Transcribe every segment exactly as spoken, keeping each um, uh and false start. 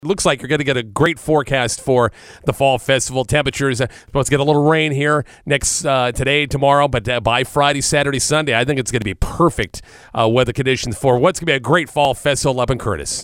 looks like you're going to get a great forecast for the fall festival. Temperatures uh, supposed to get a little rain here next uh, today, tomorrow, but uh, by Friday, Saturday, Sunday, I think it's going to be perfect uh, weather conditions for what's going to be a great fall festival up in Curtis.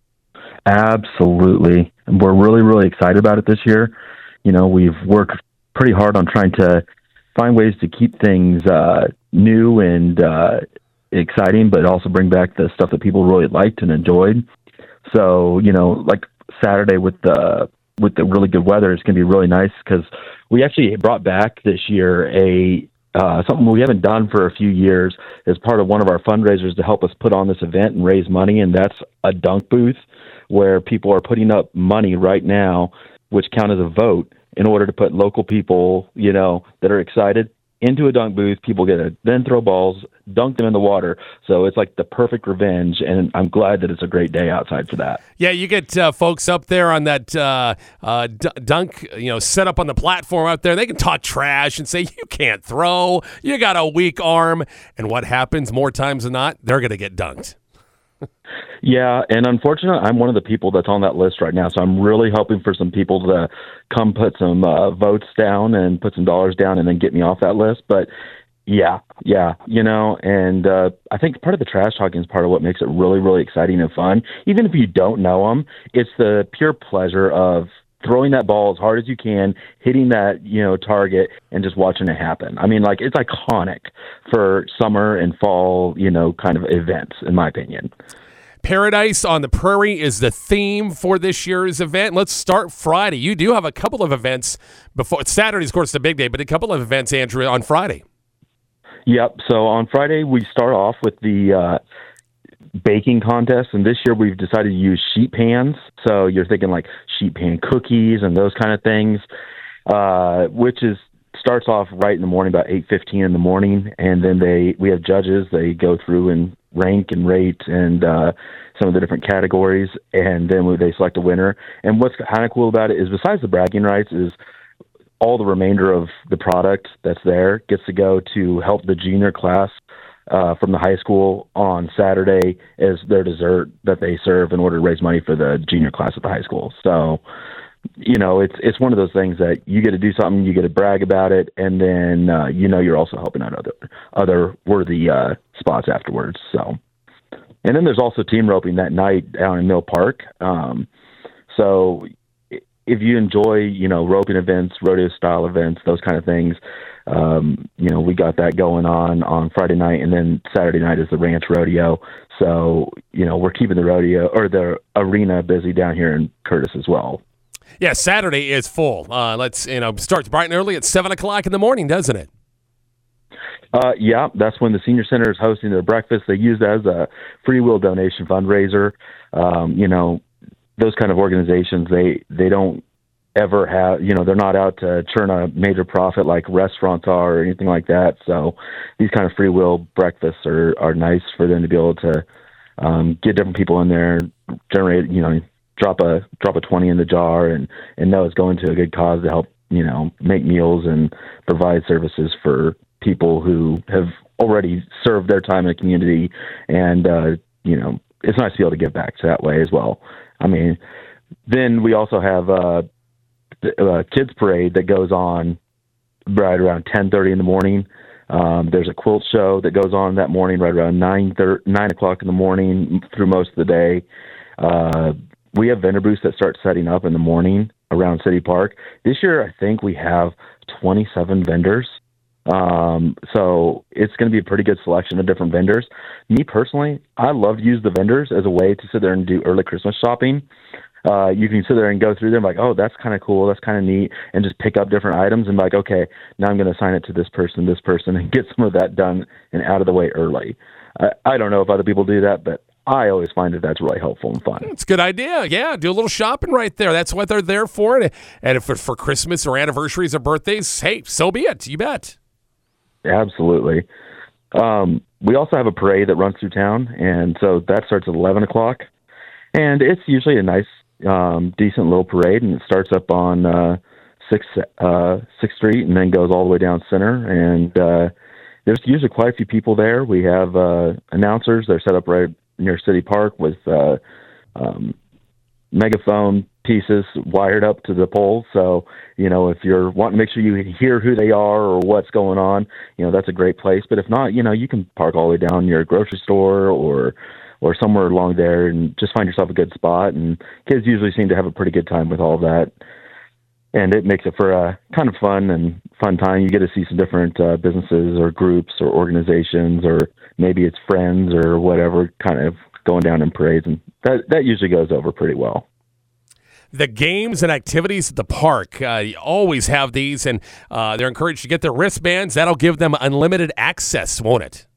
Absolutely. We're really, really excited about it this year. You know, we've worked pretty hard on trying to find ways to keep things uh, new and uh, exciting, but also bring back the stuff that people really liked and enjoyed. So, you know, like Saturday with the with the really good weather, it's going to be really nice because we actually brought back this year a uh, something we haven't done for a few years as part of one of our fundraisers to help us put on this event and raise money, and that's a dunk booth where people are putting up money right now, which count as a vote in order to put local people, you know, that are excited into a dunk booth. People get to then throw balls, dunk them in the water. So it's like the perfect revenge, and I'm glad that it's a great day outside for that. Yeah, you get uh, folks up there on that uh, uh, d- dunk, you know, set up on the platform out there. They can talk trash and say, you can't throw, you got a weak arm. And what happens more times than not? They're going to get dunked. Yeah, and unfortunately, I'm one of the people that's on that list right now, so I'm really hoping for some people to come put some uh, votes down and put some dollars down and then get me off that list. But yeah, yeah, you know, and uh, I think part of the trash talking is part of what makes it really, really exciting and fun. Even if you don't know them, it's the pure pleasure of throwing that ball as hard as you can, hitting that, you know, target, and just watching it happen. I mean, like, it's iconic for summer and fall, you know, kind of events, in my opinion. Paradise on the Prairie is the theme for this year's event. Let's start Friday. You do have a couple of events before. Saturday's, of course, the big day, but a couple of events, Andrew, on Friday. Yep. So on Friday, we start off with the uh, baking contest, and this year we've decided to use sheet pans. So you're thinking like sheet pan cookies and those kind of things, uh, which is starts off right in the morning, about eight fifteen in the morning, and then they we have judges. They go through and rank and rate and uh, some of the different categories, and then they select a winner. And what's kind of cool about it is, besides the bragging rights, is all the remainder of the product that's there gets to go to help the junior class uh, from the high school on Saturday as their dessert that they serve in order to raise money for the junior class at the high school. So, you know, it's it's one of those things that you get to do something, you get to brag about it, and then uh, you know you're also helping out other other worthy uh, spots afterwards. So, and then there's also team roping that night down in Mill Park. Um, so if you enjoy, you know, roping events, rodeo style events, those kind of things, um, you know, we got that going on on Friday night, and then Saturday night is the ranch rodeo. So, you know, we're keeping the rodeo or the arena busy down here in Curtis as well. Yeah, Saturday is full. Uh, let's, you know, starts bright and early at seven o'clock in the morning, doesn't it? Uh, yeah, that's when the Senior Center is hosting their breakfast. They use that as a free will donation fundraiser. Um, you know, those kind of organizations, they, they don't ever have, you know, they're not out to churn a major profit like restaurants are or anything like that. So these kind of free will breakfasts are, are nice for them to be able to um, get different people in there, generate, you know, drop a drop a twenty in the jar and, and know it's going to a good cause to help, you know, make meals and provide services for people who have already served their time in the community. And, uh, you know, it's nice to be able to give back to that way as well. I mean, then we also have uh, a kids parade that goes on right around ten thirty in the morning. Um, there's a quilt show that goes on that morning right around nine o'clock in the morning through most of the day. Uh, we have vendor booths that start setting up in the morning around City Park. This year, I think we have twenty-seven vendors. Um, so it's going to be a pretty good selection of different vendors. Me personally, I love to use the vendors as a way to sit there and do early Christmas shopping. Uh, you can sit there and go through them like, oh, that's kind of cool, that's kind of neat, and just pick up different items and be like, okay, now I'm going to assign it to this person, this person, and get some of that done and out of the way early. I, I don't know if other people do that, but I always find that that's really helpful and fun. It's a good idea. Yeah, do a little shopping right there. That's what they're there for. And, and if it's for Christmas or anniversaries or birthdays, hey, so be it. You bet. Absolutely. Um, we also have a parade that runs through town, and so that starts at eleven o'clock. And it's usually a nice, um, decent little parade, and it starts up on uh, sixth, uh, sixth Street and then goes all the way down Center. And uh, there's usually quite a few people there. We have uh, announcers. They're set up right near City Park with uh, um, megaphone pieces wired up to the pole. So, you know, if you're wanting to make sure you hear who they are or what's going on, you know, that's a great place. But if not, you know, you can park all the way down near a grocery store or or somewhere along there and just find yourself a good spot. And kids usually seem to have a pretty good time with all of that. And it makes it for a kind of fun and fun time. You get to see some different uh, businesses or groups or organizations, or maybe it's friends or whatever, kind of going down in parades. And that, that usually goes over pretty well. The games and activities at the park, uh, you always have these, and uh, they're encouraged to get their wristbands. That'll give them unlimited access, won't it?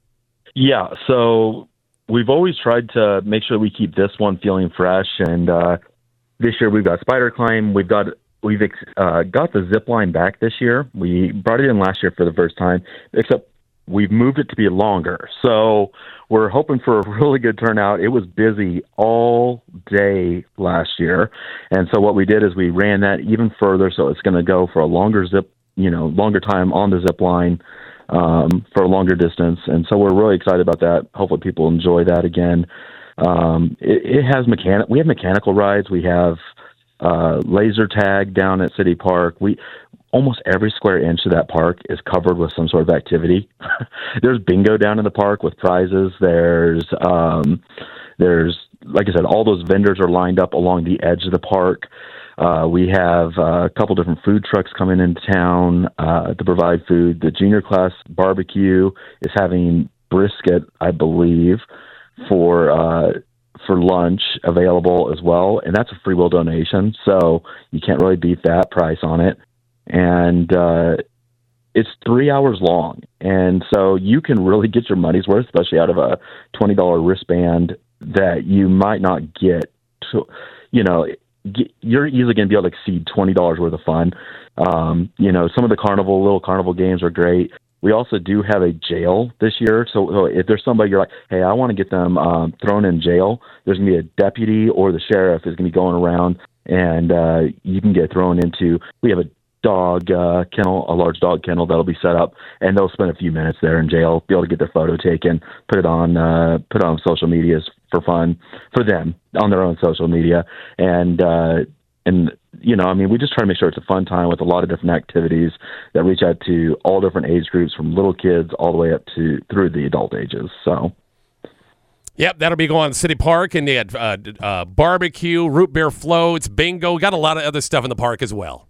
Yeah, so we've always tried to make sure we keep this one feeling fresh, and uh, this year we've got Spider Climb. We've got we've uh, got the zip line back this year. We brought it in last year for the first time, except we've moved it to be longer. So we're hoping for a really good turnout. It was busy all day last year, and so what we did is we ran that even further. So it's going to go for a longer zip, you know, longer time on the zip line. Um, for a longer distance. And so we're really excited about that. Hopefully people enjoy that again. Um, it, it has mechanic, we have mechanical rides. We have, uh, laser tag down at City Park. We, almost every square inch of that park is covered with some sort of activity. There's bingo down in the park with prizes. There's, um, there's, like I said, all those vendors are lined up along the edge of the park. Uh, we have uh, a couple different food trucks coming into town uh, to provide food. The junior class barbecue is having brisket, I believe, for uh, for lunch available as well, and that's a free will donation, so you can't really beat that price on it. And uh, it's three hours long, and so you can really get your money's worth, especially out of a twenty dollars wristband that you might not get to, you know, you're easily going to be able to exceed twenty dollars worth of fun. Um, you know, some of the carnival, little carnival games are great. We also do have a jail this year. So, so if there's somebody you're like, hey, I want to get them um, thrown in jail, there's going to be a deputy or the sheriff is going to be going around, and uh, you can get thrown into, we have a dog uh, kennel, a large dog kennel that'll be set up, and they'll spend a few minutes there in jail, be able to get their photo taken, put it on, uh, put it on social medias for fun for them on their own social media. And, uh, and, you know, I mean, we just try to make sure it's a fun time with a lot of different activities that reach out to all different age groups, from little kids all the way up to through the adult ages. So. Yep, that'll be going to City Park, and they had uh, uh, barbecue, root beer floats, bingo. Got a lot of other stuff in the park as well.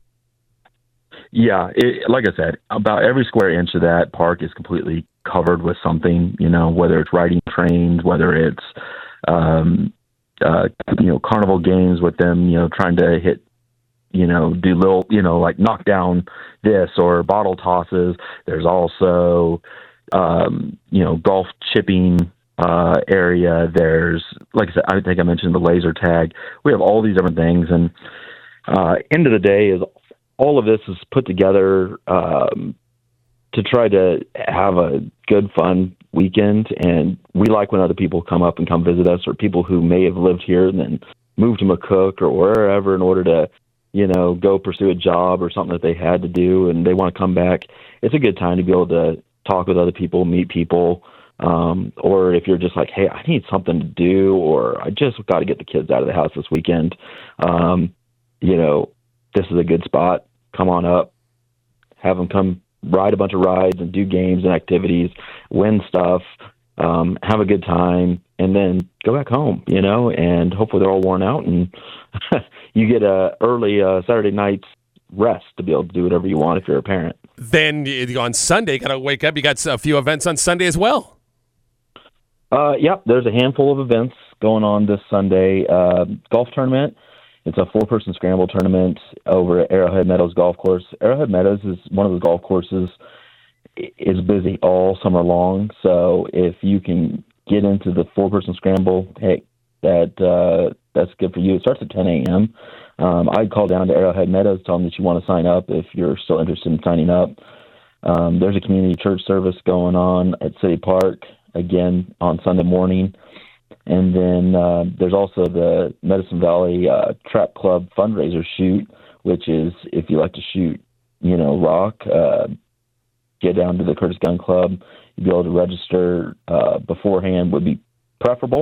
Yeah, it, like I said, about every square inch of that park is completely covered with something, you know, whether it's riding trains, whether it's, um, uh, you know, carnival games with them, you know, trying to hit, you know, do little, you know, like knock down this or bottle tosses. There's also, um, you know, golf chipping uh, area. There's, like I said, I think I mentioned the laser tag. We have all these different things. And uh, end of the day is, all of this is put together um, to try to have a good, fun weekend. And we like when other people come up and come visit us, or people who may have lived here and then moved to McCook or wherever in order to, you know, go pursue a job or something that they had to do and they want to come back. It's a good time to be able to talk with other people, meet people. Um, or if you're just like, hey, I need something to do, or I just got to get the kids out of the house this weekend. Um, you know, this is a good spot. Come on up, have them come ride a bunch of rides and do games and activities, win stuff, um, have a good time, and then go back home, you know, and hopefully they're all worn out and you get a early uh, Saturday night's rest to be able to do whatever you want if you're a parent. Then on Sunday, got to wake up. You got a few events on Sunday as well. Uh, yep, there's a handful of events going on this Sunday. Uh, golf tournament. It's a four-person scramble tournament over at Arrowhead Meadows Golf Course. Arrowhead Meadows is one of those golf courses is busy all summer long. So if you can get into the four-person scramble, hey, that uh, that's good for you. It starts at ten a.m. Um, I'd call down to Arrowhead Meadows, tell them that you want to sign up if you're still interested in signing up. Um, there's a community church service going on at City Park, again, on Sunday morning. And then uh, there's also the Medicine Valley uh, Trap Club fundraiser shoot, which is if you like to shoot, you know, rock, uh, get down to the Curtis Gun Club. You'd be able to register uh, beforehand would be preferable.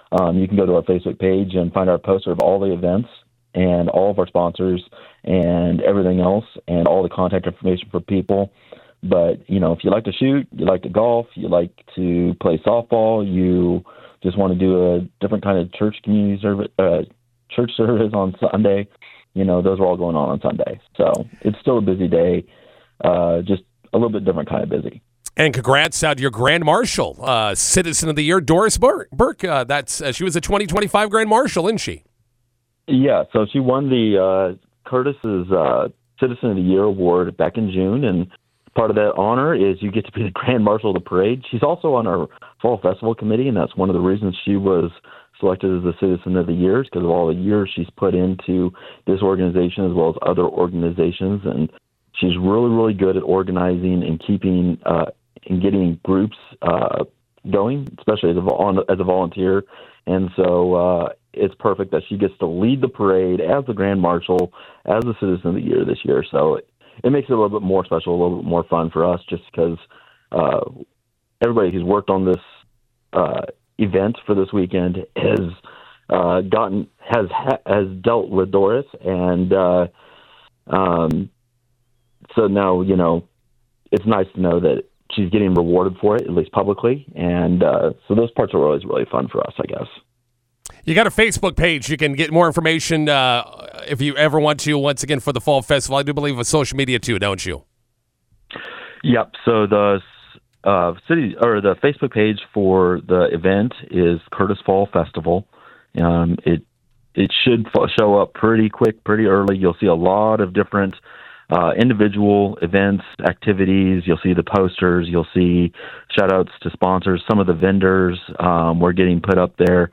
Um, you can go to our Facebook page and find our poster of all the events and all of our sponsors and everything else and all the contact information for people. But, you know, if you like to shoot, you like to golf, you like to play softball, you just want to do a different kind of church community service, uh, church service on Sunday, you know, those are all going on on Sunday. So it's still a busy day, uh, just a little bit different kind of busy. And congrats out to your Grand Marshal, uh, Citizen of the Year, Doris Burke. Burke uh, that's uh, she was a twenty twenty-five Grand Marshal, isn't she? Yeah, so she won the uh, Curtis's uh, Citizen of the Year award back in June, and part of that honor is you get to be the Grand Marshal of the parade. She's also on our Fall Festival Committee, and that's one of the reasons she was selected as the Citizen of the Year, because of all the years she's put into this organization as well as other organizations, and she's really, really good at organizing and keeping uh, and getting groups uh, going, especially as a, as a volunteer. And so uh, it's perfect that she gets to lead the parade as the Grand Marshal, as the Citizen of the Year this year. So it, it makes it a little bit more special, a little bit more fun for us, just because uh, everybody who's worked on this uh, event for this weekend has uh, gotten has has dealt with Doris, and uh, um, so now you know it's nice to know that she's getting rewarded for it, at least publicly, and uh, so those parts are always really fun for us, I guess. You got a Facebook page. You can get more information uh, if you ever want to, once again, for the Fall Festival. I do believe with social media, too, don't you? Yep. So the uh, city or the Facebook page for the event is Curtis Fall Festival. Um, it it should show up pretty quick, pretty early. You'll see a lot of different uh, individual events, activities. You'll see the posters. You'll see shout-outs to sponsors. Some of the vendors um, we're getting put up there.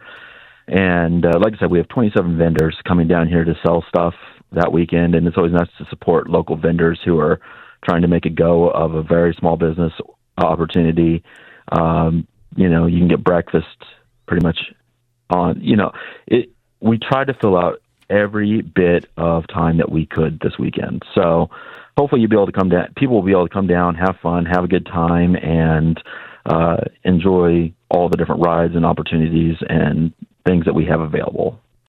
And uh, like I said, we have twenty-seven vendors coming down here to sell stuff that weekend, and it's always nice to support local vendors who are trying to make a go of a very small business opportunity. Um, you know, you can get breakfast pretty much on, you know, it. We tried to fill out every bit of time that we could this weekend. So hopefully you'll be able to come down. People will be able to come down, have fun, have a good time, and uh, enjoy all the different rides and opportunities and things that we have available.